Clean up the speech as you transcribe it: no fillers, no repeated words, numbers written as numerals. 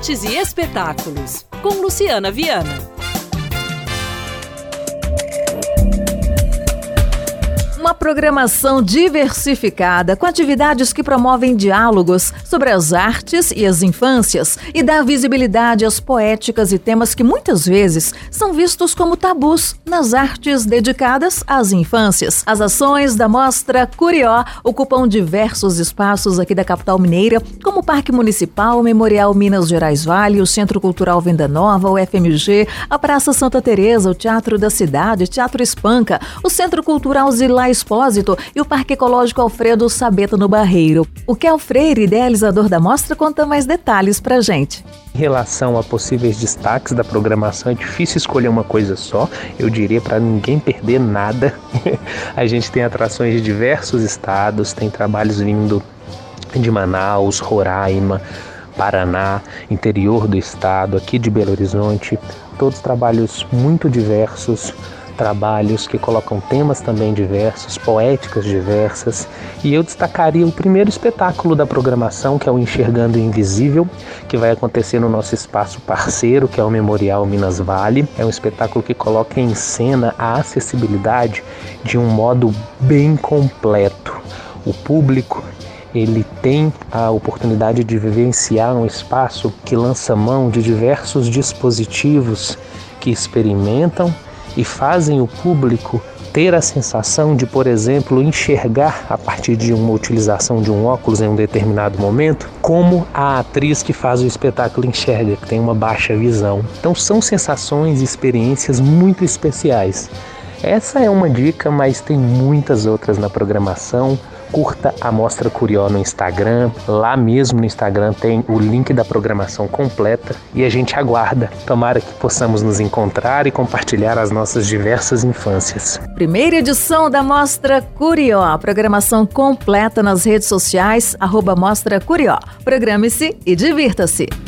artes e espetáculos, com Luciana Viana. Uma programação diversificada com atividades que promovem diálogos sobre as artes e as infâncias e dá visibilidade às poéticas e temas que muitas vezes são vistos como tabus nas artes dedicadas às infâncias. As ações da Mostra Curió ocupam diversos espaços aqui da capital mineira, como o Parque Municipal, o Memorial Minas Gerais Vale, o Centro Cultural Venda Nova, o FMG, a Praça Santa Teresa, o Teatro da Cidade, o Teatro Espanca, o Centro Cultural Zilá Expósito e o Parque Ecológico Alfredo Sabeta no Barreiro. O Kel Freire, idealizador da mostra, conta mais detalhes pra gente. Em relação a possíveis destaques da programação, é difícil escolher uma coisa só, eu diria, para ninguém perder nada. A gente tem atrações de diversos estados, tem trabalhos vindo de Manaus, Roraima, Paraná, interior do estado, aqui de Belo Horizonte, todos trabalhos muito diversos, trabalhos que colocam temas também diversos, poéticas diversas, e eu destacaria o primeiro espetáculo da programação, que é o Enxergando o Invisível, que vai acontecer no nosso espaço parceiro, que é o Memorial Minas Vale. É um espetáculo que coloca em cena a acessibilidade de um modo bem completo. O público, ele tem a oportunidade de vivenciar um espaço que lança mão de diversos dispositivos que experimentam e fazem o público ter a sensação de, por exemplo, enxergar a partir de uma utilização de um óculos em um determinado momento, como a atriz que faz o espetáculo enxerga, que tem uma baixa visão. Então são sensações e experiências muito especiais. Essa é uma dica, mas tem muitas outras na programação. Curta a Mostra Curió no Instagram. Lá mesmo no Instagram tem o link da programação completa e a gente aguarda. Tomara que possamos nos encontrar e compartilhar as nossas diversas infâncias. Primeira edição da Mostra Curió. A programação completa nas redes sociais, @Mostra Curió. Programe-se e divirta-se.